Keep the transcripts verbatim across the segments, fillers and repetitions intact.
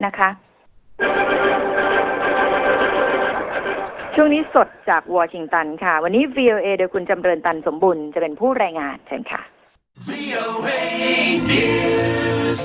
นะคะช่วงนี้สดจากวอชิงตันค่ะวันนี้ วี โอ เอ โดยคุณจำเริญตันสมบุญจะเป็นผู้รายงานเชิญค่ะ วี โอ เอ News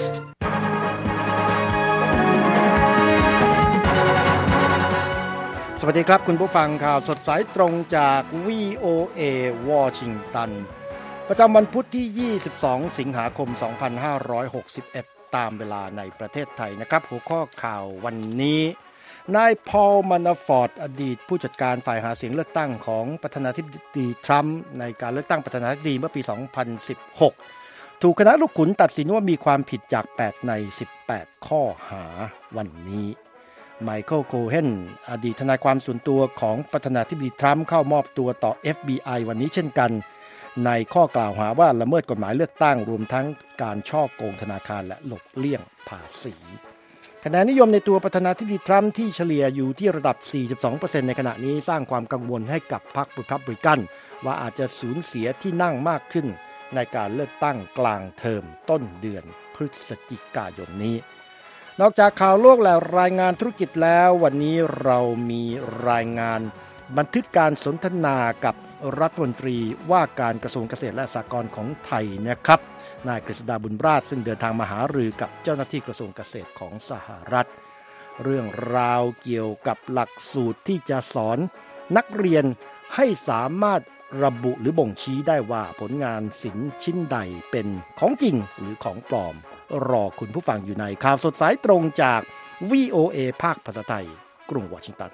สวัสดีครับคุณผู้ฟังข่าวสดสายตรงจาก วี โอ เอ วอชิงตันประจำวันพุธที่ ยี่สิบสอง สิงหาคม สองพันห้าร้อยหกสิบเอ็ด ตามเวลาในประเทศไทยนะครับหัวข้อข่าววันนี้นายพอล มานาฟอร์ตอดีตผู้จัดการฝ่ายหาเสียงเลือกตั้งของประธานาธิบดีทรัมป์ในการเลือกตั้งประธานาธิบดีเมื่อปี สองพันสิบหก ถูกคณะลูกขุนตัดสินว่ามีความผิดจาก แปด ใน สิบแปด ข้อหาวันนี้ไมเคิล โคเฮนอดีตทนายความส่วนตัวของประธานาธิบดีทรัมป์เข้ามอบตัวต่อ เอฟ บี ไอ วันนี้เช่นกันในข้อกล่าวหาว่าละเมิดกฎหมายเลือกตั้งรวมทั้งการฉ้อโกงธนาคารและหลบเลี่ยงภาษีคะแนนนิยมในตัวประธานาธิบดีทรัมป์ที่เฉลี่ยอยู่ที่ระดับ สี่สิบสองเปอร์เซ็นต์ ในขณะนี้สร้างความกังวลให้กับพรรครีพับลิกันว่าอาจจะสูญเสียที่นั่งมากขึ้นในการเลือกตั้งกลางเทอมต้นเดือนพฤศจิกายนนี้นอกจากข่าวโลกและรายงานธุรกิจแล้ววันนี้เรามีรายงานบันทึกการสนทนากับรัฐมนตรีว่าการกระทรวงเกษตรและสหกรณ์ของไทยนะครับนายกฤษดาบุญราชซึ่งเดินทางมาหารือกับเจ้าหน้าที่กระทรวงเกษตรของสหรัฐเรื่องราวเกี่ยวกับหลักสูตรที่จะสอนนักเรียนให้สามารถระบุหรือบ่งชี้ได้ว่าผลงานศิลป์ชิ้นใดเป็นของจริงหรือของปลอมรอคุณผู้ฟังอยู่ในข่าวสดสายตรงจาก วี โอ เอ ภาคภาษาไทยกรุงวอชิงตัน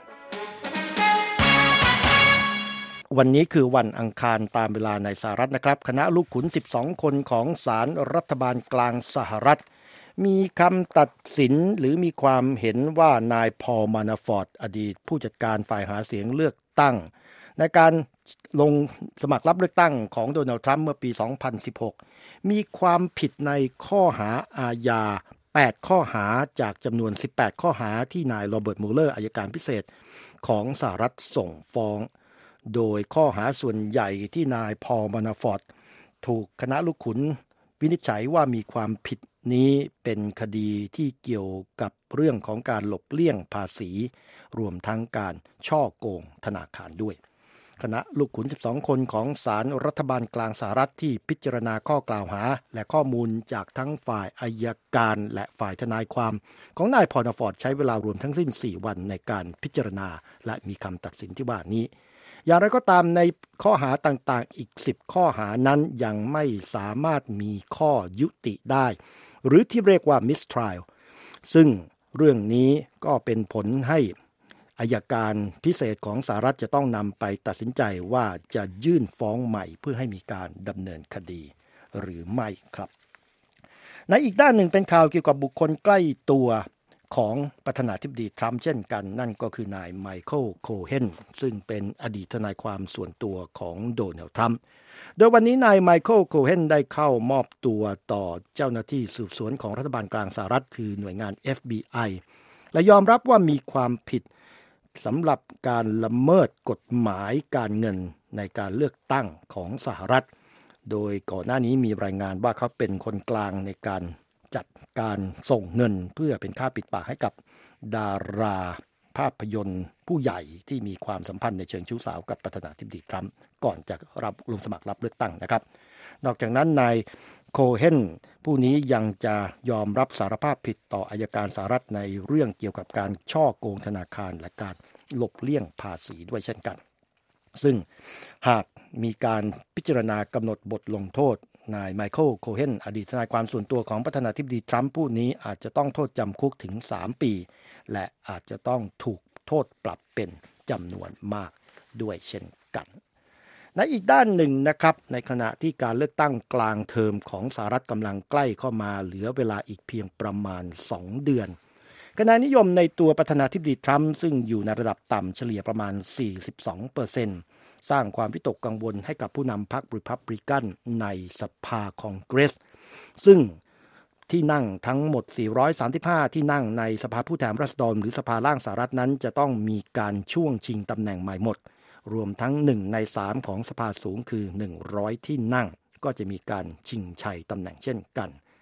วันนี้คือวันอังคารตามเวลาในสหรัฐนะครับคณะลูกขุนสิบสองคนของศาลรัฐบาลกลางสหรัฐมีคำตัดสินหรือมีความเห็นว่านายพอล มานาฟอร์ตอดีตผู้จัดการฝ่ายหาเสียงเลือกตั้งในการลงสมัครรับเลือกตั้งของโดนัลด์ทรัมป์เมื่อปี สองพันสิบหก มีความผิดในข้อหาอาญา แปด ข้อหาจากจำนวน สิบแปด ข้อหาที่นายโรเบิร์ต มูเลอร์อัยการพิเศษของสหรัฐส่งฟ้องโดยข้อหาส่วนใหญ่ที่นายพอล มานาฟอร์ตถูกคณะลูกขุนวินิจฉัยว่ามีความผิดนี้เป็นคดีที่เกี่ยวกับเรื่องของการหลบเลี่ยงภาษีรวมทั้งการฉ้อโกงธนาคารด้วยคณะลูกขุนสิบสองคนของศาลรัฐบาลกลางสหรัฐที่พิจารณาข้อกล่าวหาและข้อมูลจากทั้งฝ่ายอัยการและฝ่ายทนายความของนายพอล มานาฟอร์ตใช้เวลารวมทั้งสิ้นสี่วันในการพิจารณาและมีคำตัดสินที่ว่านี้อย่างไรก็ตามในข้อหาต่างๆอีกสิบข้อหานั้นยังไม่สามารถมีข้อยุติได้หรือที่เรียกว่า mistrial ซึ่งเรื่องนี้ก็เป็นผลให้อัยการพิเศษของสหรัฐจะต้องนำไปตัดสินใจว่าจะยื่นฟ้องใหม่เพื่อให้มีการดำเนินคดีหรือไม่ครับในอีกด้านหนึ่งเป็นข่าวเกี่ยวกับบุคคลใกล้ตัวของประธานาธิบดีทรัมป์เช่นกันนั่นก็คือนายไมเคิล โคเฮนซึ่งเป็นอดีตทนายความส่วนตัวของโดนัลด์ทรัมป์โดยวันนี้นายไมเคิล โคเฮนได้เข้ามอบตัวต่อเจ้าหน้าที่สืบสวนของรัฐบาลกลางสหรัฐคือหน่วยงาน เอฟ บี ไอ และยอมรับว่ามีความผิดสำหรับการละเมิดกฎหมายการเงินในการเลือกตั้งของสหรัฐโดยก่อนหน้านี้มีรายงานว่าเขาเป็นคนกลางในการจัดการส่งเงินเพื่อเป็นค่าปิดปากให้กับดาราภาพยนตร์ผู้ใหญ่ที่มีความสัมพันธ์ในเชิงชู้สาวกับประธานาธิบดีทรัมป์ก่อนจะรับลงสมัครรับเลือกตั้งนะครับนอกจากนั้นนายโคเฮนผู้นี้ยังจะยอมรับสารภาพผิดต่ออัยการสหรัฐในเรื่องเกี่ยวกับการฉ้อโกงธนาคารและการหลบเลี่ยงภาษีด้วยเช่นกันซึ่งหากมีการพิจารณากำหนดบทลงโทษนายไมเคิล โคเฮนอดีตทนายความส่วนตัวของประธานาธิบดีทรัมป์ผู้นี้อาจจะต้องโทษจำคุกถึงสามปีและอาจจะต้องถูกโทษปรับเป็นจำนวนมากด้วยเช่นกันในอีกด้านหนึ่งนะครับในขณะที่การเลือกตั้งกลางเทอมของสหรัฐกำลังใกล้เข้ามาเหลือเวลาอีกเพียงประมาณสองเดือนคะแนนนิยมในตัวประธานาธิบดีทรัมป์ซึ่งอยู่ในระดับต่ำเฉลี่ยประมาณ สี่สิบสองเปอร์เซ็นต์ สร้างความวิตกกังวลให้กับผู้นำพรรครีพับลิกันในสภาคองเกรสซึ่งที่นั่งทั้งหมดสี่ร้อยสามสิบห้าที่นั่งในสภาผู้แทนราษฎรหรือสภาล่างสหรัฐนั้นจะต้องมีการช่วงชิงตำแหน่งใหม่หมดรวมทั้งหนึ่งในสามของสภาสูงคือหนึ่งร้อยที่นั่งก็จะมีการชิงชัยตำแหน่งเช่นกัน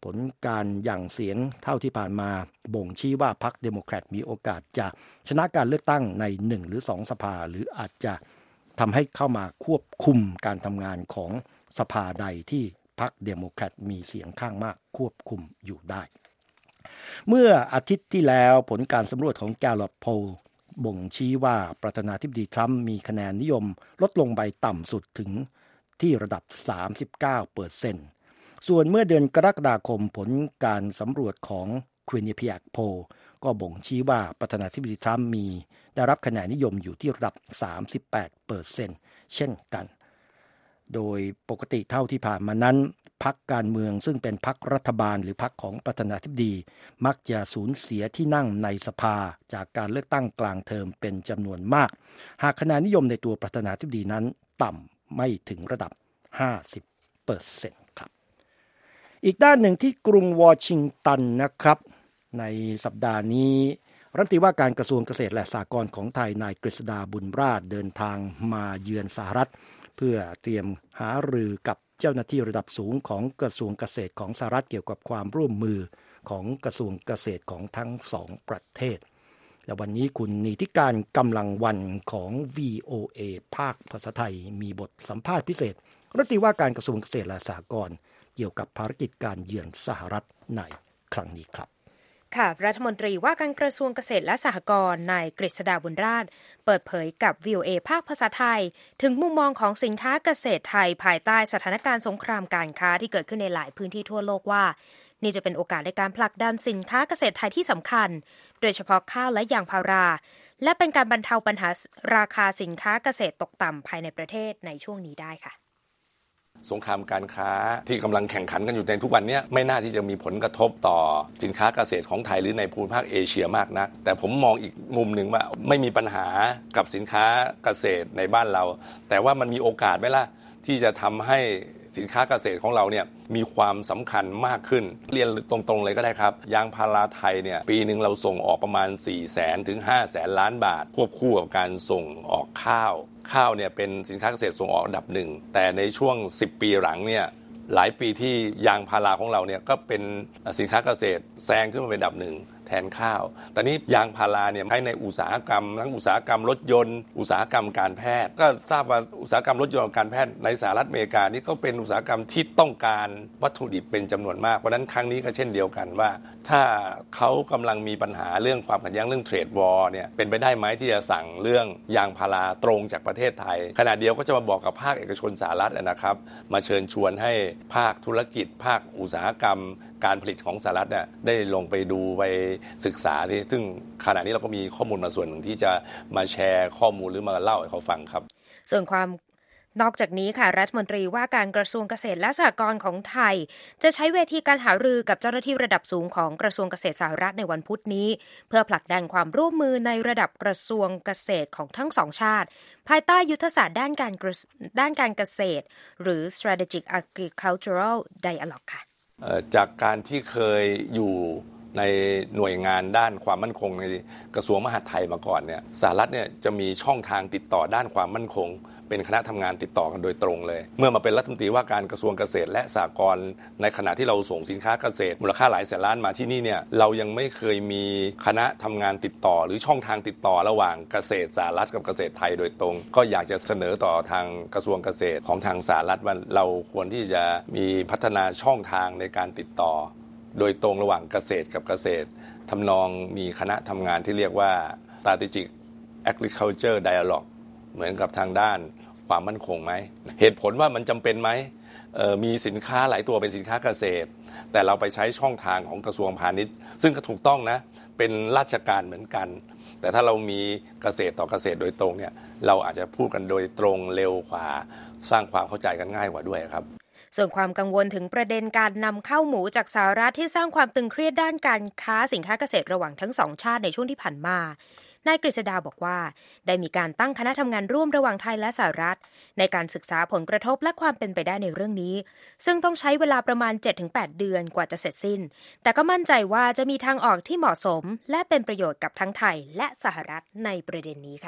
ผลการหยั่งเสียงเท่าที่ผ่านมาบ่งชี้ว่าพรรคเดโมแครตมีโอกาสจะชนะการเลือกตั้งในหนึ่งหรือสองสภาหรืออาจจะทำให้เข้ามาควบคุมการทำงานของสภาใดที่พรรคเดโมแครตมีเสียงข้างมากควบคุมอยู่ได้เมื่ออาทิตย์ที่แล้วผลการสำรวจของ Gallup Poll บ่งชี้ว่าประธานาธิบดีทรัมป์มีคะแนนนิยมลดลงไปต่ำสุดถึงที่ระดับ สามสิบเก้าเปอร์เซ็นต์ ส่วนเมื่อเดือนกรกฎาคมผลการสำรวจของ Quinnipiac Poll ก็บ่งชี้ว่าประธานาธิบดีทรัมป์มีได้รับคะแนนนิยมอยู่ที่ระดับ สามสิบแปดเปอร์เซ็นต์ เช่นกันโดยปกติเท่าที่ผ่านมานั้นพรรคการเมืองซึ่งเป็นพรรครัฐบาลหรือพรรคของประธานาธิบดีมักจะสูญเสียที่นั่งในสภาจากการเลือกตั้งกลางเทอมเป็นจำนวนมากหากคะแนนนิยมในตัวประธานาธิบดีนั้นต่ำไม่ถึงระดับ ห้าสิบเปอร์เซ็นต์ ครับอีกด้านหนึ่งที่กรุงวอชิงตันนะครับในสัปดาห์นี้รัฐมนตรีว่าการกระทรวงเกษตรและสหกรณ์ของไทยนายกฤษดาบุญราชเดินทางมาเยือนสหรัฐเพื่อเตรียมหารือกับเจ้าหน้าที่ระดับสูงของกระทรวงเกษตรของสหรัฐเกี่ยวกับความร่วมมือของกระทรวงเกษตรของทั้งสองประเทศและวันนี้คุณนิติการกำลังวันของ วี โอ เอ ภาคภาษาไทยมีบทสัมภาษณ์พิเศษรัฐมนตรีว่าการกระทรวงเกษตรและสหกรณ์เกี่ยวกับภารกิจการเยือนสหรัฐในครั้งนี้ครับค่ะรัฐมนตรีว่าการกระทรวงเกษตรและสหกรณ์นายกฤษดาบุญราชเปิดเผยกับ วี โอ เอ ภาคภาษาไทยถึงมุมมองของสินค้าเกษตรไทยภายใต้สถานการณ์สงครามการค้าที่เกิดขึ้นในหลายพื้นที่ทั่วโลกว่านี่จะเป็นโอกาสในการผลักดันสินค้าเกษตรไทยที่สำคัญโดยเฉพาะข้าวและยางพาราและเป็นการบรรเทาปัญหาราคาสินค้าเกษตรตกต่ำภายในประเทศในช่วงนี้ได้ค่ะสงครามการค้าที่กำลังแข่งขันกันอยู่ในทุกวันนี้ไม่น่าที่จะมีผลกระทบต่อสินค้าเกษตรของไทยหรือในภูมิภาคเอเชียมากนักแต่ผมมองอีกมุมหนึ่งว่าไม่มีปัญหากับสินค้าเกษตรในบ้านเราแต่ว่ามันมีโอกาสไหมล่ะที่จะทำให้สินค้าเกษตรของเราเนี่ยมีความสำคัญมากขึ้นเรียนตรงๆเลยก็ได้ครับยางพาราไทยเนี่ยปีนึงเราส่งออกประมาณ สี่แสน ถึง ห้าแสน ล้านบาทควบคู่กับการส่งออกข้าวข้าวเนี่ยเป็นสินค้าเกษตรส่งออกอันดับหนึ่งแต่ในช่วงสิบปีหลังเนี่ยหลายปีที่ยางพาราของเราเนี่ยก็เป็นสินค้าเกษตรแซงขึ้นมาเป็นอันดับหนึ่งแทนข้าวแต่นี้ยางพาราเนี่ยใช้ในอุตสาหกรรมทั้งอุตสาหกรรมรถยนต์อุตสาหกรรมการแพทย์ก็ทราบว่าอุตสาหกรรมรถยนต์การแพทย์ในสหรัฐอเมริกานี่ก็เป็นอุตสาหกรรมที่ต้องการวัตถุดิบเป็นจำนวนมากเพราะนั้นครั้งนี้ก็เช่นเดียวกันว่าถ้าเขากำลังมีปัญหาเรื่องความขัดแย้งเรื่องเทรดวอร์เนี่ยเป็นไปได้ไหมที่จะสั่งเรื่องยางพาราตรงจากประเทศไทยขณะเดียวก็จะมาบอกกับภาคเอกชนสหรัฐนะครับมาเชิญชวนให้ภาคธุรกิจภาคอุตสาหกรรมการผลิตของสหรัฐเนี่ยได้ลงไปดูไปศึกษาที่ซึ่งขณะนี้เราก็มีข้อมูลมาส่วนหนึ่งที่จะมาแชร์ข้อมูลหรือมาเล่าให้เขาฟังครับส่วนความนอกจากนี้ค่ะรัฐมนตรีว่าการกระทรวงเกษตรและสหกรณ์ของไทยจะใช้เวทีการหารือกับเจ้าหน้าที่ระดับสูงของกระทรวงเกษตรสหรัฐในวันพุธนี้เพื่อผลักดันความร่วมมือในระดับกระทรวงเกษตรของทั้งสองชาติภายใต้ยุทธศาสตร์ด้านการด้านการเกษตรหรือ Strategic Agricultural Dialogue ค่ะจากการที่เคยอยู่ในหน่วยงานด้านความมั่นคงในกระทรวงมหาดไทยมาก่อนเนี่ยสหรัฐเนี่ยจะมีช่องทางติดต่อด้านความมั่นคงเป็นคณะทำงานติดต่อกันโดยตรงเลยเมื่อมาเป็นรัฐมนตรีว่าการกระทรวงเกษตรและสหกรณ์ในขณะที่เราส่งสินค้าเกษตรมูลค่าหลายแสนล้านมาที่นี่เนี่ยเรายังไม่เคยมีคณะทำงานติดต่อหรือช่องทางติดต่อระหว่างเกษตรสหรัฐกับเกษตรไทยโดยตรงก็อยากจะเสนอต่อทางกระทรวงเกษตรของทางสหรัฐว่าเราควรที่จะมีพัฒนาช่องทางในการติดต่อโดยตรงระหว่างเกษตรกับเกษตรทำนองมีคณะทำงานที่เรียกว่า Strategic Agriculture Dialogue เหมือนกับทางด้านความมั่นคงไหมเหตุผลว่ามันจำเป็นไหมมีสินค้าหลายตัวเป็นสินค้าเกษตรแต่เราไปใช้ช่องทางของกระทรวงพาณิชย์ซึ่งก็ถูกต้องนะเป็นราชการเหมือนกันแต่ถ้าเรามีเกษตรต่อเกษตรโดยตรงเนี่ยเราอาจจะพูดกันโดยตรงเร็วกว่าสร้างความเข้าใจกันง่ายกว่าด้วยครับส่วนความกังวลถึงประเด็นการนำเข้าหมูจากสหรัฐที่สร้างความตึงเครียดด้านการค้าสินค้าเกษตรระหว่างทั้งสองชาติในช่วงที่ผ่านมานายกฤษดาบอกว่าได้มีการตั้งคณะทำงานร่วมระหว่างไทยและสหรัฐในการศึกษาผลกระทบและความเป็นไปได้ในเรื่องนี้ซึ่งต้องใช้เวลาประมาณ เจ็ดถึงแปด เดือนกว่าจะเสร็จสิ้นแต่ก็มั่นใจว่าจะมีทางออกที่เหมาะสมและเป็นประโยชน์กับทั้งไทยและสหรัฐในประเด็นนี้ค่ะ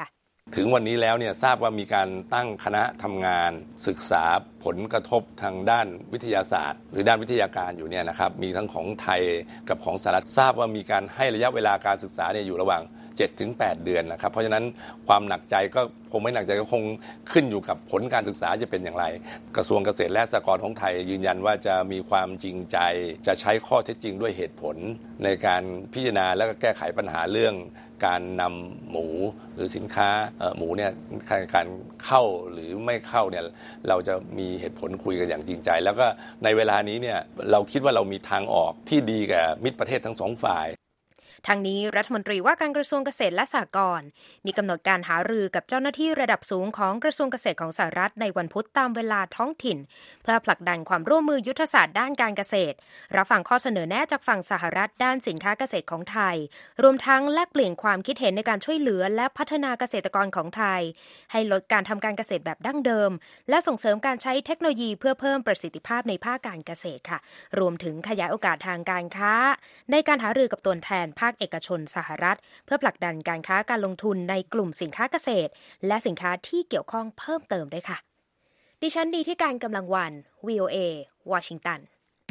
ถึงวันนี้แล้วเนี่ยทราบว่ามีการตั้งคณะทำงานศึกษาผลกระทบทางด้านวิทยาศาสตร์หรือด้านวิทยาการอยู่เนี่ยนะครับมีทั้งของไทยกับของสหรัฐทราบว่ามีการให้ระยะเวลาการศึกษาเนี่ยอยู่ระหว่าง เจ็ดถึงแปด เดือนนะครับเพราะฉะนั้นความหนักใจก็คงไม่หนักใจก็คงขึ้นอยู่กับผลการศึกษาจะเป็นอย่างไรกระทรวงเกษตรและสหกรณ์ของไทยยืนยันว่าจะมีความจริงใจจะใช้ข้อเท็จจริงด้วยเหตุผลในการพิจารณาและก็แก้ไขปัญหาเรื่องการนำหมูหรือสินค้าหมูเนี่ยการเข้าหรือไม่เข้าเนี่ยเราจะมีเหตุผลคุยกันอย่างจริงใจแล้วก็ในเวลานี้เนี่ยเราคิดว่าเรามีทางออกที่ดีกับมิตรประเทศทั้งสองฝ่ายทางนี้รัฐมนตรีว่าการกระทรวงเกษตรและสหกรณ์มีกำหนดการหารือกับเจ้าหน้าที่ระดับสูงของกระทรวงเกษตรของสหรัฐในวันพุธตามเวลาท้องถิ่นเพื่อผลักดันความร่วมมือยุทธศาสตร์ด้านการเกษตรรับฟังข้อเสนอแนะจากฝั่งสหรัฐด้านสินค้าเกษตรของไทยรวมทั้งแลกเปลี่ยนความคิดเห็นในการช่วยเหลือและพัฒนาเกษตรกรของไทยให้ลดการทำการเกษตรแบบดั้งเดิมและส่งเสริมการใช้เทคโนโลยีเพื่อเพิ่มประสิทธิภาพในภาคการเกษตรค่ะรวมถึงขยายโอกาสทางการค้าในการหารือกับตัวแทนภาคเอกชนสหรัฐเพื่อผลักดันการค้าการลงทุนในกลุ่มสินค้าเกษตรและสินค้าที่เกี่ยวข้องเพิ่มเติมด้วยค่ะดิฉันดีที่การกำลังวัน วี โอ เอ วอชิงตัน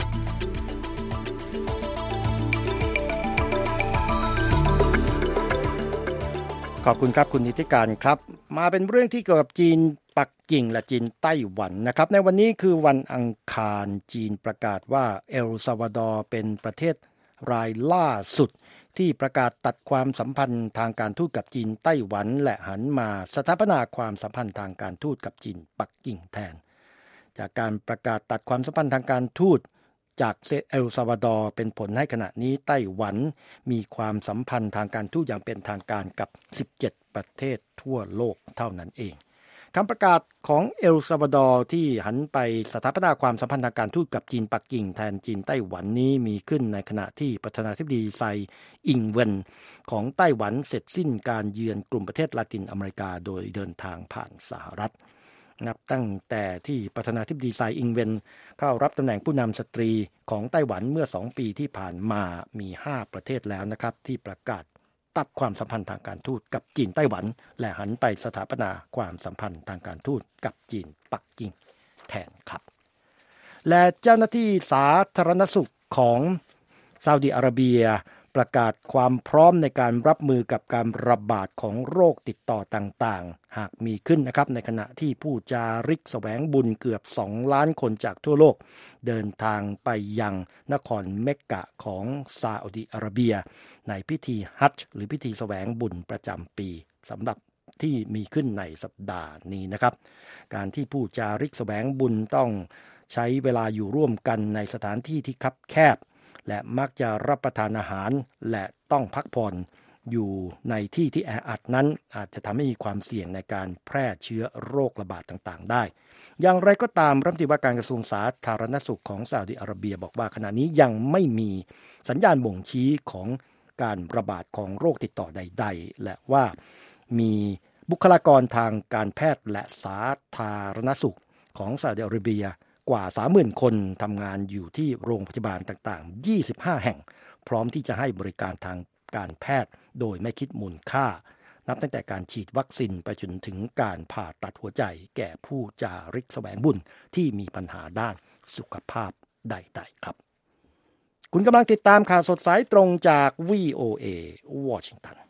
ขอบคุณครับคุณนิติการครับมาเป็นเรื่องที่เกี่ยวกับจีนปักกิ่งและจีนไต้หวันนะครับในวันนี้คือวันอังคารจีนประกาศว่าเอลซัลวาดอร์เป็นประเทศรายล่าสุดที่ประกาศตัดความสัมพันธ์ทางการทูตกับจีนไต้หวันและหันมาสถาปนาความสัมพันธ์ทางการทูตกับจีนปักกิ่งแทนจากการประกาศตัดความสัมพันธ์ทางการทูตจากเอลซัลวาดอร์เป็นผลให้ขณะนี้ไต้หวันมีความสัมพันธ์ทางการทูตอย่างเป็นทางการกับสิบเจ็ดประเทศทั่วโลกเท่านั้นเองคำประกาศของเอลซัลวาดอร์ที่หันไปสถาปนาความสัมพันธ์ทางการทูตกับจีนปักกิ่งแทนจีนไต้หวันนี้มีขึ้นในขณะที่ประธานาธิบดีไซอิงเวินของไต้หวันเสร็จสิ้นการเยือนกลุ่มประเทศลาตินอเมริกาโดยเดินทางผ่านสหรัฐนับตั้งแต่ที่ประธานาธิบดีไซอิงเวินเข้ารับตำแหน่งผู้นำสตรีของไต้หวันเมื่อสองปีที่ผ่านมามีห้าประเทศแล้วนะครับที่ประกาศตัดความสัมพันธ์ทางการทูตกับจีนไต้หวันและหันไปสถาปนาความสัมพันธ์ทางการทูตกับจีนปักกิ่งแทนครับและเจ้าหน้าที่สาธารณสุขของซาอุดิอาระเบียประกาศความพร้อมในการรับมือกับการระบาดของโรคติดต่อต่างๆหากมีขึ้นนะครับในขณะที่ผู้จาริกแสวงบุญเกือบสองล้านคนจากทั่วโลกเดินทางไปยังนครเมกกะของซาอุดิอาระเบียในพิธีฮัจญ์หรือพิธีแสวงบุญประจำปีสำหรับที่มีขึ้นในสัปดาห์นี้นะครับการที่ผู้จาริกแสวงบุญต้องใช้เวลาอยู่ร่วมกันในสถานที่ที่คับแคบและมักจะรับประทานอาหารและต้องพักผ่อนอยู่ในที่ที่แออัดนั้นอาจจะทำให้มีความเสี่ยงในการแพร่เชื้อโรคระบาดต่างๆได้อย่างไรก็ตามรัฐมนตรีว่าการกระทรวงสาธารณสุขของซาอุดิอาระเบียบอกว่าขณะนี้ยังไม่มีสัญญาณบ่งชี้ของการระบาดของโรคติดต่อใดๆและว่ามีบุคลากรทางการแพทย์และสาธารณสุขของซาอุดิอาระเบียกว่า สามหมื่น คนทำงานอยู่ที่โรงพยาบาลต่างๆยี่สิบห้าแห่งพร้อมที่จะให้บริการทางการแพทย์โดยไม่คิดมูลค่านับตั้งแต่การฉีดวัคซีนไปจนถึงการผ่าตัดหัวใจแก่ผู้จาริกแสวงบุญที่มีปัญหาด้านสุขภาพใดๆครับคุณกำลังติดตามข่าวสดสายตรงจาก วี โอ เอ วอชิงตัน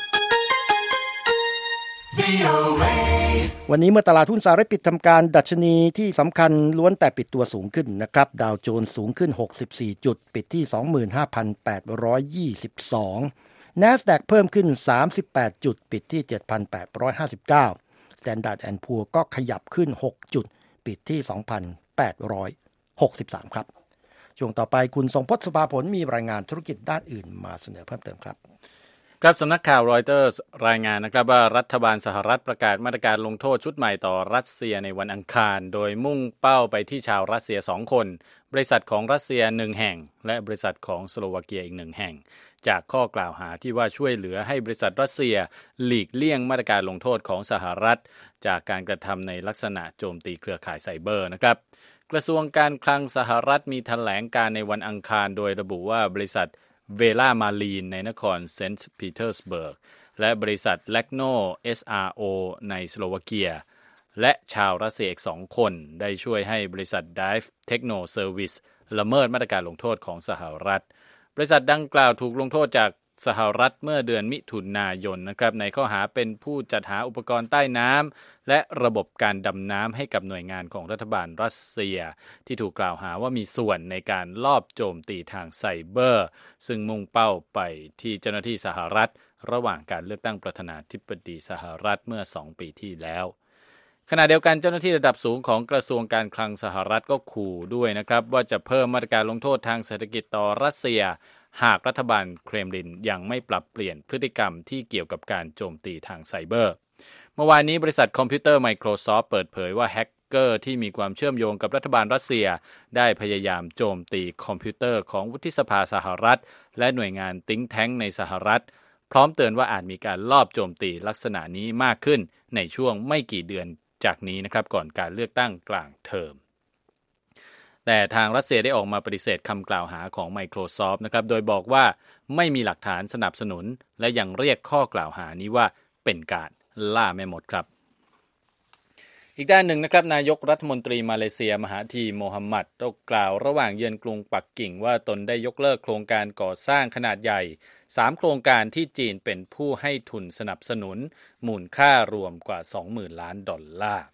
วันนี้เมื่อตลาดหุ้นสหรัฐปิดทำการดัชนีที่สำคัญล้วนแต่ปิดตัวสูงขึ้นนะครับดาวโจนส์สูงขึ้นหกสิบสี่จุดปิดที่ สองหมื่นห้าพันแปดร้อยยี่สิบสอง NASDAQ เพิ่มขึ้นสามสิบแปดจุดปิดที่ เจ็ดพันแปดร้อยห้าสิบเก้า Standard แอนด์ Poor's ก็ขยับขึ้นหกจุดปิดที่ สองพันแปดร้อยหกสิบสาม ครับช่วงต่อไปคุณทรงพจน์สุภาผลมีรายงานธุรกิจด้านอื่นมาเสนอเพิ่มเติมครับครับสำนักข่าวรอยเตอร์สรายงานนะครับว่ารัฐบาลสหรัฐประกาศมาตรการลงโทษชุดใหม่ต่อรัสเซียในวันอังคารโดยมุ่งเป้าไปที่ชาวรัสเซียสองคนบริษัทของรัสเซียหนึ่งแห่งและบริษัทของสโลวาเกียอีกหนึ่งแห่งจากข้อกล่าวหาที่ว่าช่วยเหลือให้บริษัทรัสเซียหลีกเลี่ยงมาตรการลงโทษของสหรัฐจากการกระทำในลักษณะโจมตีเครือข่ายไซเบอร์นะครับกระทรวงการคลังสหรัฐมีแถลงการในวันอังคารโดยระบุว่าบริษัทเวล่ามารีนในนครเซนต์ปีเตอร์สเบิร์กและบริษัท Lagno เอส อาร์ โอ ในสโลวาเกียและชาวรัสเซียอีกสองคนได้ช่วยให้บริษัท Dive Techno Service ละเมิดมาตรการลงโทษของสหรัฐบริษัทดังกล่าวถูกลงโทษจากสหรัฐเมื่อเดือนมิถุนายนนะครับในข้อหาเป็นผู้จัดหาอุปกรณ์ใต้น้ำและระบบการดำน้ำให้กับหน่วยงานของรัฐบาลรัสเซียที่ถูกกล่าวหาว่ามีส่วนในการลอบโจมตีทางไซเบอร์ซึ่งมุ่งเป้าไปที่เจ้าหน้าที่สหรัฐระหว่างการเลือกตั้งประธานาธิบดีสหรัฐเมื่อสองปีที่แล้วขณะเดียวกันเจ้าหน้าที่ระดับสูงของกระทรวงการคลังสหรัฐก็ขู่ด้วยนะครับว่าจะเพิ่มมาตรการลงโทษทางเศรษฐกิจต่อรัสเซียหากรัฐบาลเครมลินยังไม่ปรับเปลี่ยนพฤติกรรมที่เกี่ยวกับการโจมตีทางไซเบอร์เมื่อวานนี้บริษัทคอมพิวเตอร์ Microsoft เปิดเผยว่าแฮกเกอร์ที่มีความเชื่อมโยงกับรัฐบาลรัสเซียได้พยายามโจมตีคอมพิวเตอร์ของวุฒิสภาสหรัฐและหน่วยงาน Think Tank ในสหรัฐพร้อมเตือนว่าอาจมีการลอบโจมตีลักษณะนี้มากขึ้นในช่วงไม่กี่เดือนจากนี้นะครับก่อนการเลือกตั้งกลางเทอมแต่ทางรัสเซียได้ออกมาปฏิเสธคำกล่าวหาของ Microsoft นะครับโดยบอกว่าไม่มีหลักฐานสนับสนุนและยังเรียกข้อกล่าวหานี้ว่าเป็นการล่าแม่มดครับอีกด้านหนึ่งนะครับนายกรัฐมนตรีมาเลเซียมหาธีโมฮัมหมัดได้กล่าวระหว่างเยือนกรุงปักกิ่งว่าตนได้ยกเลิกโครงการก่อสร้างขนาดใหญ่สามโครงการที่จีนเป็นผู้ให้ทุนสนับสนุนมูลค่ารวมกว่า สองหมื่น ล้านดอลลาร์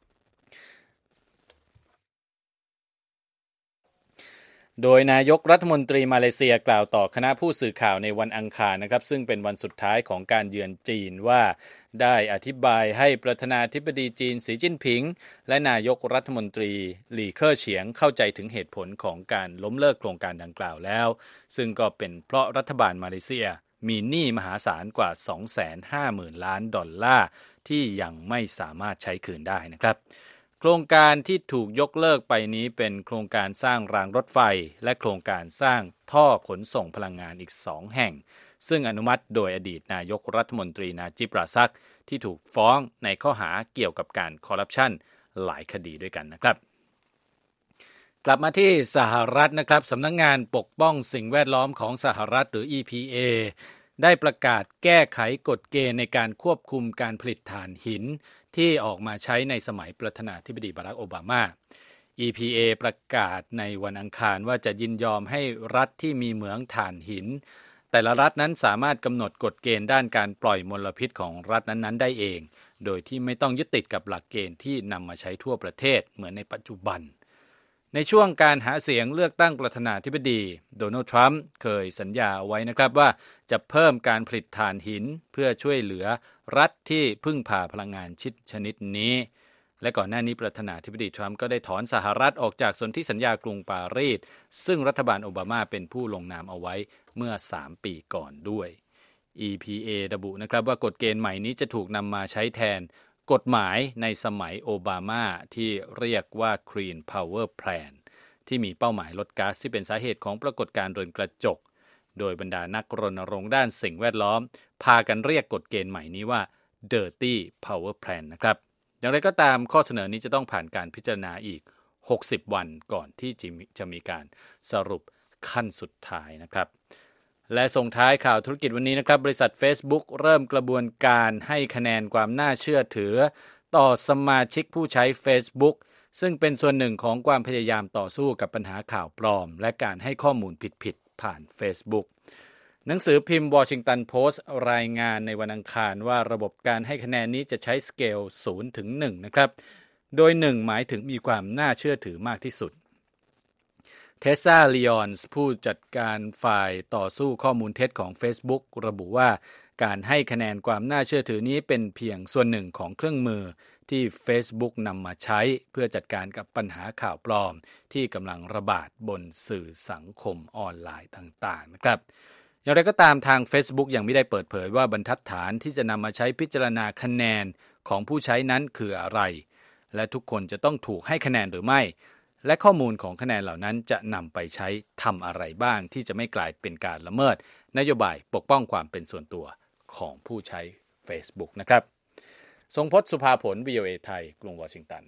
โดยนายกรัฐมนตรีมาเลเซียกล่าวต่อคณะผู้สื่อข่าวในวันอังคารนะครับซึ่งเป็นวันสุดท้ายของการเยือนจีนว่าได้อธิบายให้ประธานาธิบดีจีนสีจิ้นผิงและนายกรัฐมนตรีหลี่เค่อเฉียงเข้าใจถึงเหตุผลของการล้มเลิกโครงการดังกล่าวแล้วซึ่งก็เป็นเพราะรัฐบาลมาเลเซียมีหนี้มหาศาลกว่า สองแสนห้าหมื่น ล้านดอลลาร์ที่ยังไม่สามารถใช้คืนได้นะครับโครงการที่ถูกยกเลิกไปนี้เป็นโครงการสร้างรางรถไฟและโครงการสร้างท่อขนส่งพลังงานอีกสองแห่งซึ่งอนุมัติโดยอดีตนายกรัฐมนตรีนาจิบ ราซักที่ถูกฟ้องในข้อหาเกี่ยวกับการคอร์รัปชันหลายคดีด้วยกันนะครับกลับมาที่สหรัฐนะครับสำนักงานปกป้องสิ่งแวดล้อมของสหรัฐหรือ อี พี เอ ได้ประกาศแก้ไขกฎเกณฑ์ในการควบคุมการผลิตถ่านหินที่ออกมาใช้ในสมัยประธานาธิบดีบารักโอบามา อี พี เอ ประกาศในวันอังคารว่าจะยินยอมให้รัฐที่มีเหมืองถ่านหินแต่ละรัฐนั้นสามารถกำหนดกฎเกณฑ์ด้านการปล่อยมลพิษของรัฐนั้นๆได้เองโดยที่ไม่ต้องยึดติดกับหลักเกณฑ์ที่นำมาใช้ทั่วประเทศเหมือนในปัจจุบันในช่วงการหาเสียงเลือกตั้งประธานาธิบดีโดนัลด์ทรัมป์เคยสัญญาไว้นะครับว่าจะเพิ่มการผลิตถ่านหินเพื่อช่วยเหลือรัฐที่พึ่งพาพลังงานชิดชนิดนี้และก่อนหน้านี้ประธานาธิบดีทรัมป์ก็ได้ถอนสหรัฐออกจากสนธิสัญญากรุงปารีสซึ่งรัฐบาลโอบามาเป็นผู้ลงนามเอาไว้เมื่อสามปีก่อนด้วย อี พี เอ ระบุนะครับว่ากฎเกณฑ์ใหม่นี้จะถูกนำมาใช้แทนกฎหมายในสมัยโอบามาที่เรียกว่า Clean Power Plan ที่มีเป้าหมายลดก๊าซที่เป็นสาเหตุของปรากฏการณ์เรือนกระจกโดยบรรดานักรณรงค์ด้านสิ่งแวดล้อมพากันเรียกกฎเกณฑ์ใหม่นี้ว่า Dirty Power Plan นะครับอย่างไรก็ตามข้อเสนอนี้จะต้องผ่านการพิจารณาอีกหกสิบวันก่อนที่จะมีการสรุปขั้นสุดท้ายนะครับและส่งท้ายข่าวธุรกิจวันนี้นะครับบริษัท Facebook เริ่มกระบวนการให้คะแนนความน่าเชื่อถือต่อสมาชิกผู้ใช้ Facebook ซึ่งเป็นส่วนหนึ่งของความพยายามต่อสู้กับปัญหาข่าวปลอมและการให้ข้อมูลผิดๆผ่าน Facebook หนังสือพิมพ์ Washington Post รายงานในวันอังคารว่าระบบการให้คะแนนนี้จะใช้สเกล ศูนย์ถึงหนึ่ง นะครับโดยหนึ่งหมายถึงมีความน่าเชื่อถือมากที่สุดเทสซา ลีออนส์ผู้จัดการฝ่ายต่อสู้ข้อมูลเท็จของ Facebook ระบุว่าการให้คะแนนความน่าเชื่อถือนี้เป็นเพียงส่วนหนึ่งของเครื่องมือที่ Facebook นำมาใช้เพื่อจัดการกับปัญหาข่าวปลอมที่กำลังระบาดบนสื่อสังคมออนไลน์ต่างๆนะครับอย่างไรก็ตามทาง Facebook ยังไม่ได้เปิดเผยว่าบรรทัดฐานที่จะนำมาใช้พิจารณาคะแนนของผู้ใช้นั้นคืออะไรและทุกคนจะต้องถูกให้คะแนนหรือไม่และข้อมูลของคะแนนเหล่านั้นจะนำไปใช้ทำอะไรบ้างที่จะไม่กลายเป็นการละเมิดนโยบายปกป้องความเป็นส่วนตัวของผู้ใช้ Facebook นะครับทรงพจน์สุภาผล วี โอ เอ ไทยกรุงวอชิงตัน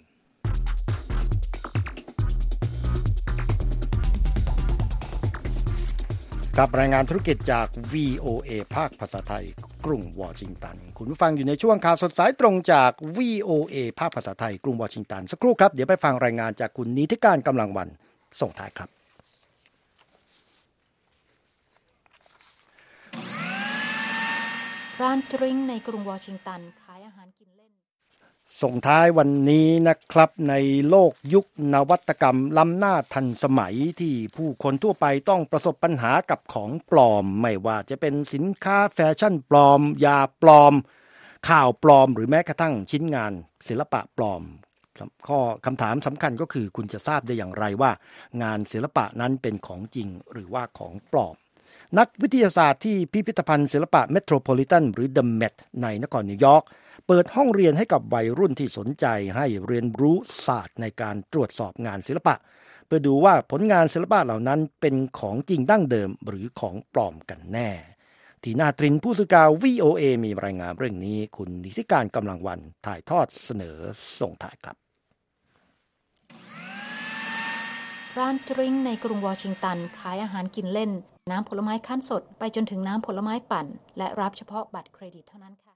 คครับรายงานธุรกิจจาก วี โอ เอ ภาคภาษาไทยกรุงวอชิงตันคุณผู้ฟังอยู่ในช่วงข่าวสดสายตรงจาก วี โอ เอ ภาคภาษาไทยกรุงวอชิงตันสักครู่ครับเดี๋ยวไปฟังรายงานจากคุณนิติการกำลังวันส่งท้ายครับร้านดริงก์ในกรุงวอชิงตันขายอาหารกินเล่นส่งท้ายวันนี้นะครับในโลกยุคนวัตกรรมล้ำหน้าทันสมัยที่ผู้คนทั่วไปต้องประสบปัญหากับของปลอมไม่ว่าจะเป็นสินค้าแฟชั่นปลอมยาปลอมข่าวปลอมหรือแม้กระทั่งชิ้นงานศิลปะปลอมข้อคำถามสำคัญก็คือคุณจะทราบได้อย่างไรว่างานศิลปะนั้นเป็นของจริงหรือว่าของปลอมนักวิทยาศาสตร์ที่พิพิธภัณฑ์ศิลปะเมโทรโพลิแทนหรือ The Met ในนครนิวยอร์กเปิดห้องเรียนให้กับวัยรุ่นที่สนใจให้เรียนรู้ศาสตร์ในการตรวจสอบงานศิลปะเพื่อดูว่าผลงานศิลปะเหล่านั้นเป็นของจริงดั้งเดิมหรือของปลอมกันแน่ทีน่าตรินผู้สื่อข่าว วี โอ เอ มีรายงานเรื่องนี้คุณนิติการกำลังวันถ่ายทอดเสนอส่งถ่ายครับร้านดริงก์ในกรุงวอชิงตันขายอาหารกินเล่นน้ำผลไม้คั้นสดไปจนถึงน้ำผลไม้ปั่นและรับเฉพาะบัตรเครดิตเท่านั้นค่ะ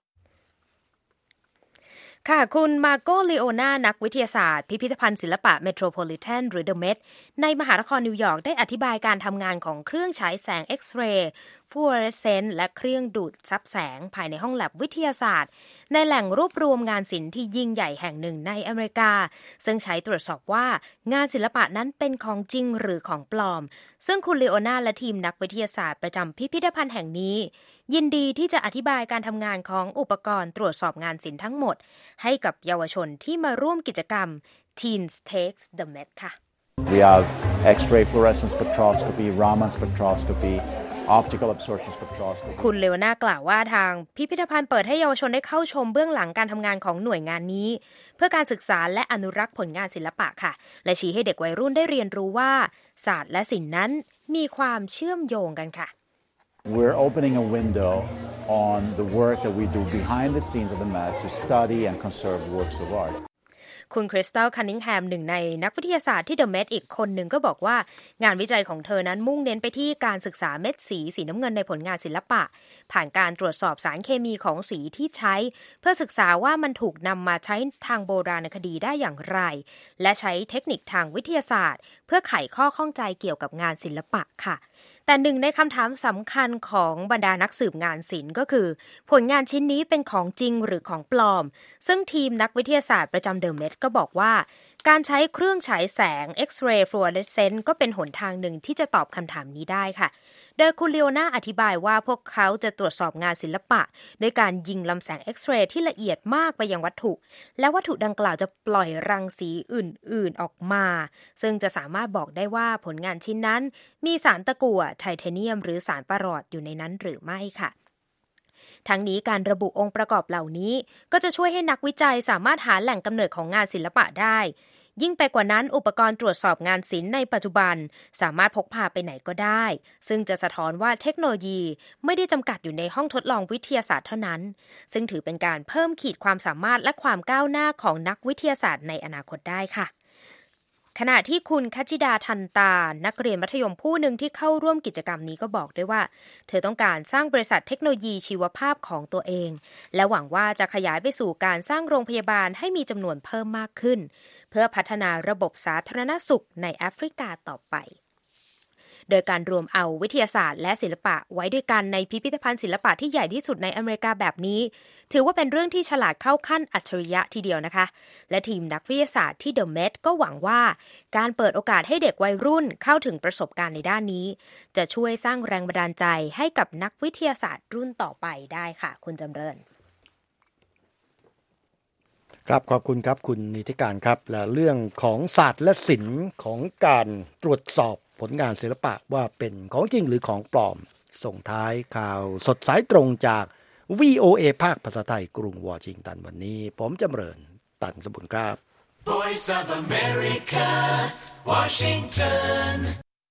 ค่ะคุณมาโกลีโอนานักวิทยาศาสตร์พิพิธภัณฑ์ศิลปะเมโทรโพลิแทนหรือ The Met ในมหานครนิวยอร์กได้อธิบายการทำงานของเครื่องฉายแสงเอ็กซเรย์ฟลูออเรสเซนต์และเครื่องดูดซับแสงภายในห้องแลบวิทยาศาสตร์ในแหล่งรวบรวมงานศิลป์ที่ยิ่งใหญ่แห่งหนึ่งในอเมริกาซึ่งใช้ตรวจสอบว่างานศิลปะนั้นเป็นของจริงหรือของปลอมซึ่งคุณลีโอนาและทีมนักวิทยาศาสตร์ประจำพิพิธภัณฑ์แห่งนี้ยินดีที่จะอธิบายการทำงานของอุปกรณ์ตรวจสอบงานศิลป์ทั้งหมดให้กับเยาวชนที่มาร่วมกิจกรรม Teens Takes the Met ค่ะ We have X-ray fluorescence spectroscopy, Raman spectroscopy, optical absorption spectroscopy คุณเลโอนากล่าวว่าทางพิพิธภัณฑ์เปิดให้เยาวชนได้เข้าชมเบื้องหลังการทำงานของหน่วยงานนี้เพื่อการศึกษาและอนุรักษ์ผลงานศิลปะค่ะและชี้ให้เด็กวัยรุ่นได้เรียนรู้ว่าศาสตร์และศิลป์นั้นมีความเชื่อมโยงกันค่ะ We're opening a window on the work that we do behind the scenes of the Met to study and conserve works of art คุณคริสตัลคันนิงแฮมหนึ่งในนักวิทยาศาสตร์ที่ The Met อีกคนหนึ่งก็บอกว่างานวิจัยของเธอนั้นมุ่งเน้นไปที่การศึกษาเม็ดสีสีน้ำเงินในผลงานศิลปะผ่านการตรวจสอบสารเคมีของสีที่ใช้เพื่อศึกษาว่ามันถูกนำมาใช้ทางโบราณคดีได้อย่างไรและใช้เทคนิคทางวิทยาศาสตร์เพื่อไขข้อข้องใจเกี่ยวกับงานศิลปะค่ะแต่หนึ่งในคำถามสำคัญของบรรดานักสืบงานศิลป์ก็คือผลงานชิ้นนี้เป็นของจริงหรือของปลอมซึ่งทีมนักวิทยาศาสตร์ประจำเดอะเมทก็บอกว่าการใช้เครื่องฉายแสงเอ็กซเรย์ฟลูออเรสเซนต์ก็เป็นหนทางหนึ่งที่จะตอบคำถามนี้ได้ค่ะโดยคุณเลโอนาอธิบายว่าพวกเขาจะตรวจสอบงานศิลปะด้วยการยิงลำแสงเอ็กซเรย์ที่ละเอียดมากไปยังวัตถุและวัตถุดังกล่าวจะปล่อยรังสีอื่นๆออกมาซึ่งจะสามารถบอกได้ว่าผลงานชิ้นนั้นมีสารตะกั่วไทเทเนียมหรือสารปรอดอยู่ในนั้นหรือไม่ค่ะทั้งนี้การระบุองค์ประกอบเหล่านี้ก็จะช่วยให้นักวิจัยสามารถหาแหล่งกำเนิดของงานศิลปะได้ยิ่งไปกว่านั้นอุปกรณ์ตรวจสอบงานศิลป์ในปัจจุบันสามารถพกพาไปไหนก็ได้ซึ่งจะสะท้อนว่าเทคโนโลยีไม่ได้จำกัดอยู่ในห้องทดลองวิทยาศาสตร์เท่านั้นซึ่งถือเป็นการเพิ่มขีดความสามารถและความก้าวหน้าของนักวิทยาศาสตร์ในอนาคตได้ค่ะขณะที่คุณคัจจิดาทันตานักเรียนมัธยมผู้หนึ่งที่เข้าร่วมกิจกรรมนี้ก็บอกด้วยว่าเธอต้องการสร้างบริษัทเทคโนโลยีชีวภาพของตัวเองและหวังว่าจะขยายไปสู่การสร้างโรงพยาบาลให้มีจำนวนเพิ่มมากขึ้นเพื่อพัฒนาระบบสาธารณสุขในแอฟริกาต่อไปโดยการรวมเอาวิทยาศาสตร์และศิลปะไว้ด้วยกันในพิพิธภัณฑ์ศิลปะที่ใหญ่ที่สุดในอเมริกาแบบนี้ถือว่าเป็นเรื่องที่ฉลาดเข้าขั้นอัจฉริยะทีเดียวนะคะและทีมนักวิทยาศาสตร์ที่ The Met ก็หวังว่าการเปิดโอกาสให้เด็กวัยรุ่นเข้าถึงประสบการณ์ในด้านนี้จะช่วยสร้างแรงบันดาลใจให้กับนักวิทยาศาสตร์รุ่นต่อไปได้ค่ะคุณจำเริญครับขอบคุณครับคุณนิติการครับและเรื่องของศาสตร์และศิลป์ของการตรวจสอบผลงานศิลปะว่าเป็นของจริงหรือของปลอมส่งท้ายข่าวสดสายตรงจาก วี โอ เอ ภาคภาษาไทยกรุงวอชิงตันวันนี้ผมจำเริญตันสมบุญครับ Voice of America Washington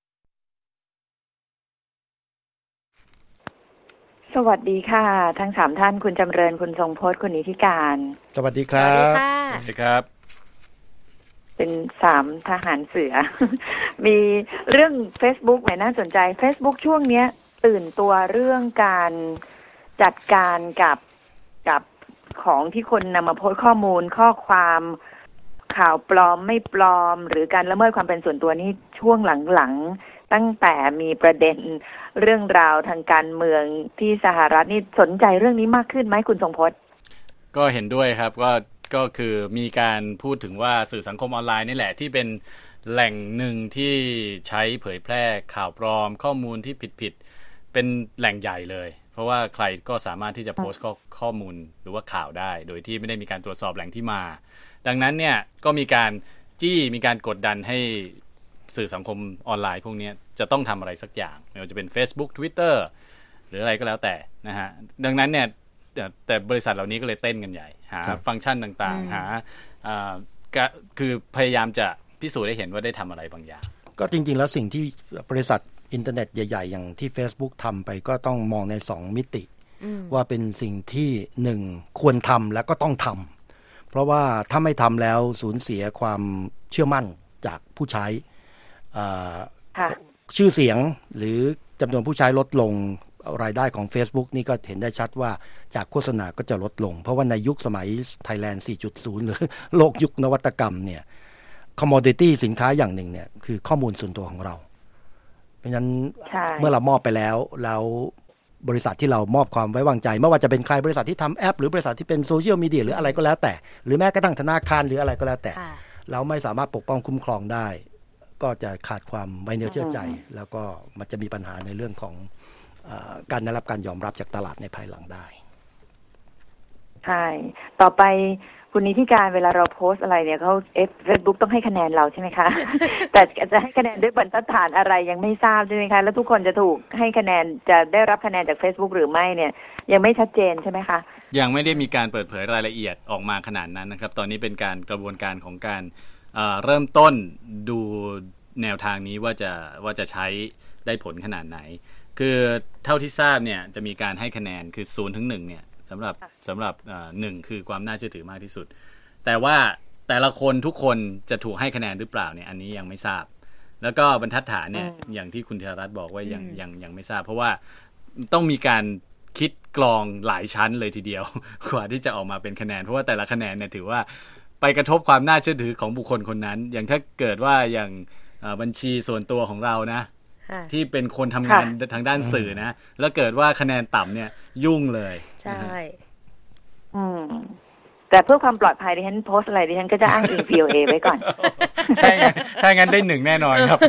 สวัสดีค่ะทั้งสามท่านคุณจำเริญคุณทรงพจน์คุณนิติการสวัสดีครับสวัสดีค่ะสวัสดีครับเป็นสามทหารเสือ มีเรื่อง Facebook ไหนน่าสนใจ Facebook ช่วงเนี้ยตื่นตัวเรื่องการจัดการกับกับของที่คนนำมาโพสต์ข้อมูลข้อความข่าวปลอมไม่ปลอมหรือการละเมิดความเป็นส่วนตัวนี่ช่วงหลังๆตั้งแต่มีประเด็นเรื่องราวทางการเมืองที่สหรัฐนี่สนใจเรื่องนี้มากขึ้นไหมคุณทรงพจน์ก็เห็นด้วยครับก็ก็คือมีการพูดถึงว่าสื่อสังคมออนไลน์นี่แหละที่เป็นแหล่งหนึ่งที่ใช้เผยแพร่ข่าวปลอมข้อมูลที่ผิดๆเป็นแหล่งใหญ่เลยเพราะว่าใครก็สามารถที่จะโพสต์ข้อข้อมูลหรือว่าข่าวได้โดยที่ไม่ได้มีการตรวจสอบแหล่งที่มาดังนั้นเนี่ยก็มีการจี้มีการกดดันให้สื่อสังคมออนไลน์พวกนี้จะต้องทำอะไรสักอย่างไม่ว่าจะเป็น Facebook Twitter หรืออะไรก็แล้วแต่นะฮะดังนั้นเนี่ยแต่บริษัทเหล่านี้ก็เลยเต้นกันใหญ่หาฟังก์ชันต่างๆหาคือพยายามจะพิสูจน์ให้เห็นว่าได้ทำอะไรบางอย่างก็จริงๆแล้วสิ่งที่บริษัทอินเทอร์เน็ตใหญ่ๆอย่างที่ Facebook ทำไปก็ต้องมองในสองมิติว่าเป็นสิ่งที่หนึ่งควรทำและก็ต้องทำเพราะว่าถ้าไม่ทำแล้วสูญเสียความเชื่อมั่นจากผู้ใช้ชื่อเสียงหรือจำนวนผู้ใช้ลดลงรายได้ของ Facebook นี่ก็เห็นได้ชัดว่าจากโฆษณาก็จะลดลงเพราะว่าในยุคสมัย Thailand สี่จุดศูนย์ หรือโลกยุคนวัตกรรมเนี่ย commodity สินค้าอย่างหนึ่งเนี่ยคือข้อมูลส่วนตัวของเราเพราะฉะนั้นเมื่อเรามอบไปแล้วแล้วบริษัทที่เรามอบความไว้วางใจไม่ว่าจะเป็นใครบริษัทที่ทำแอปหรือบริษัทที่เป็นโซเชียลมีเดียหรืออะไรก็แล้วแต่หรือแม้กระทั่งธนาคารหรืออะไรก็แล้วแต่เราไม่สามารถปกป้องคุ้มครองได้ก็จะขาดความไว้เนื้อเชื่อใจแล้วก็มันจะมีปัญหาในเรื่องของการได้รับการยอมรับจากตลาดในภายหลังได้ใช่ต่อไปคุณนิติการเวลาเราโพสอะไรเนี่ยเขาเอฟเฟซบุ๊กต้องให้คะแนนเราใช่ไหมคะ แต่จะให้คะแนนด้วยบรรทัดฐานอะไรยังไม่ทราบใช่ไหมคะแล้วทุกคนจะถูกให้คะแนนจะได้รับคะแนนจาก Facebook หรือไม่เนี่ยยังไม่ชัดเจนใช่ไหมคะยังไม่ได้มีการเปิดเผยรายละเอียดออกมาขนาดนั้นนะครับตอนนี้เป็นการกระบวนการของการเอ่อเริ่มต้นดูแนวทางนี้ว่าจะว่าจะใช้ได้ผลขนาดไหนคือเท่าที่ทราบเนี่ยจะมีการให้คะแนนคือศูนย์ถึงหนึ่งเนี่ยสำหรับสำหรับหนึ่งคือความน่าเชื่อถือมากที่สุดแต่ว่าแต่ละคนทุกคนจะถูกให้คะแนนหรือเปล่าเนี่ยอันนี้ยังไม่ทราบแล้วก็บรรทัดฐานเนี่ยอย่างที่คุณธีรรัตน์บอกว่ายังยังยังไม่ทราบเพราะว่าต้องมีการคิดกรองหลายชั้นเลยทีเดียวกว่าที่จะออกมาเป็นคะแนนเพราะว่าแต่ละคะแนนเนี่ยถือว่าไปกระทบความน่าเชื่อถือของบุคคลคนนั้นอย่างถ้าเกิดว่าอย่างบัญชีส่วนตัวของเรานะที่เป็นคนทำงานทางด้านสื่อนะแล้วเกิดว่าคะแนนต่ำเนี่ยยุ่งเลยใช่อืมแต่เพื่อความปลอดภัยดิฉันโพสอะไรดิฉันก็จะอ้างอิง พี โอ เอ ไว้ก่อนใช่ไงถ้างั้นได้หนึ่งแน่นอนครับ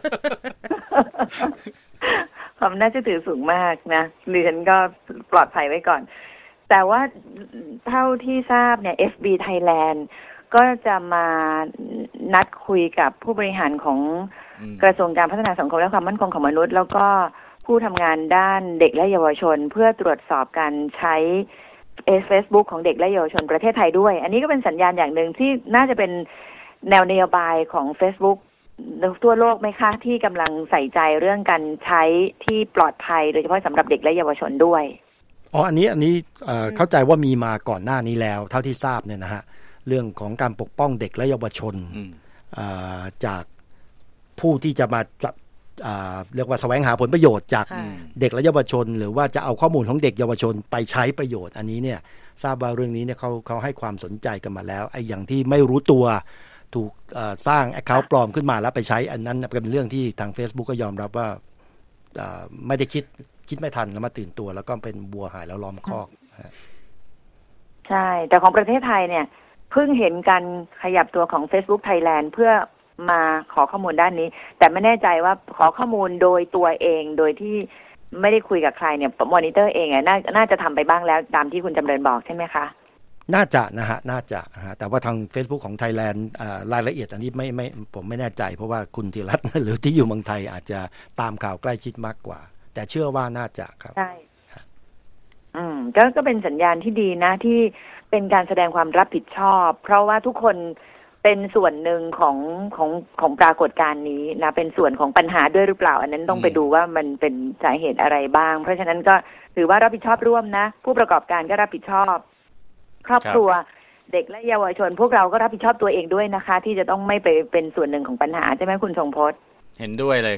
ความน่าเชื่อถือสูงมากนะดิฉันก็ปลอดภัยไว้ก่อนแต่ว่าเท่าที่ทราบเนี่ย เอฟ บี Thailand ก็จะมานัดคุยกับผู้บริหารของกระทรวงการพัฒนาสังคมและความมั่นคงของมนุษย์แล้วก็ผู้ทำงานด้านเด็กและเยาวชนเพื่อตรวจสอบการใช้เฟซบุ๊กของเด็กและเยาวชนประเทศไทยด้วยอันนี้ก็เป็นสัญญาณอย่างหนึ่งที่น่าจะเป็นแนวนโยบายของ Facebook ทั่วโลกไหมคะที่กำลังใส่ใจเรื่องการใช้ที่ปลอดภัยโดยเฉพาะสำหรับเด็กและเยาวชนด้วยอ๋ออันนี้อันนี้เข้าใจว่ามีมาก่อนหน้านี้แล้วเท่าที่ทราบเนี่ยนะฮะเรื่องของการปกป้องเด็กและเยาวชนจากผู้ที่จะมาเรียกว่าแสวงหาผลประโยชน์จากเด็กและเยาวชนหรือว่าจะเอาข้อมูลของเด็กเยาวชนไปใช้ประโยชน์อันนี้เนี่ยทราบว่าเรื่องนี้เนี่ยเขาเขาให้ความสนใจกันมาแล้วไอ้อย่างที่ไม่รู้ตัวถูกสร้าง account ปลอมขึ้นมาแล้วไปใช้อันนั้นเป็นเรื่องที่ทาง Facebook ก็ยอมรับว่าไม่ได้คิดคิดไม่ทันแล้วมาตื่นตัวแล้วก็เป็นบัวหายแล้วล้อมคอกใช่แต่ของประเทศไทยเนี่ยเพิ่งเห็นการขยับตัวของ Facebook Thailand เพื่อมาขอข้อมูลด้านนี้แต่ไม่แน่ใจว่าขอข้อมูลโดยตัวเองโดยที่ไม่ได้คุยกับใครเนี่ยมอนิเตอร์เองอ่ะ นา, น่าจะทำไปบ้างแล้วตามที่คุณจำเริญบอกใช่ไหมคะน่าจะนะฮะน่าจะฮะแต่ว่าทาง Facebook ของ Thailand รายละเอียดอันนี้ไม่ไม่ผมไม่แน่ใจเพราะว่าคุณธีรรัตน์หรือที่อยู่เมืองไทยอาจจะตามข่าวใกล้ชิดมากกว่าแต่เชื่อว่าน่าจะครับใช่อืมก็ก็เป็นสัญญาณที่ดีนะที่เป็นการแสดงความรับผิดชอบเพราะว่าทุกคนเป็นส่วนหนึ่งของของของปรากฏการณ์นี้นะเป็นส่วนของปัญหาด้วยหรือเปล่าอันนั้นต้องไปดูว่ามันเป็นสาเหตุอะไรบ้างเพราะฉะนั้นก็ถือว่ารับผิดชอบร่วมนะผู้ประกอบการก็รับผิดชอบครอบครัวเด็กและเยาวชนพวกเราก็รับผิดชอบตัวเองด้วยนะคะที่จะต้องไม่ไปเป็นส่วนหนึ่งของปัญหาใช่ไหมคุณทรงพจน์เห็นด้วยเลยครับ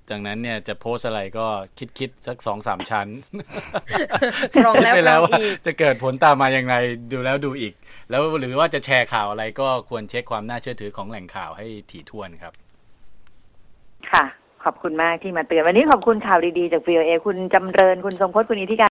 ดังนั้นเนี่ยจะโพสอะไรก็คิดๆสัก สองสาม ชั้นรองแล้วรองอีกจะเกิดผลตามมาอย่างไรดูแล้วดูอีกแล้วหรือว่าจะแชร์ข่าวอะไรก็ควรเช็คความน่าเชื่อถือของแหล่งข่าวให้ถี่ถ้วนครับค่ะขอบคุณมากที่มาเตือนวันนี้ขอบคุณข่าวดีๆจาก วี โอ เอ คุณจำเริญคุณทรงพจน์คุณอิทธิการ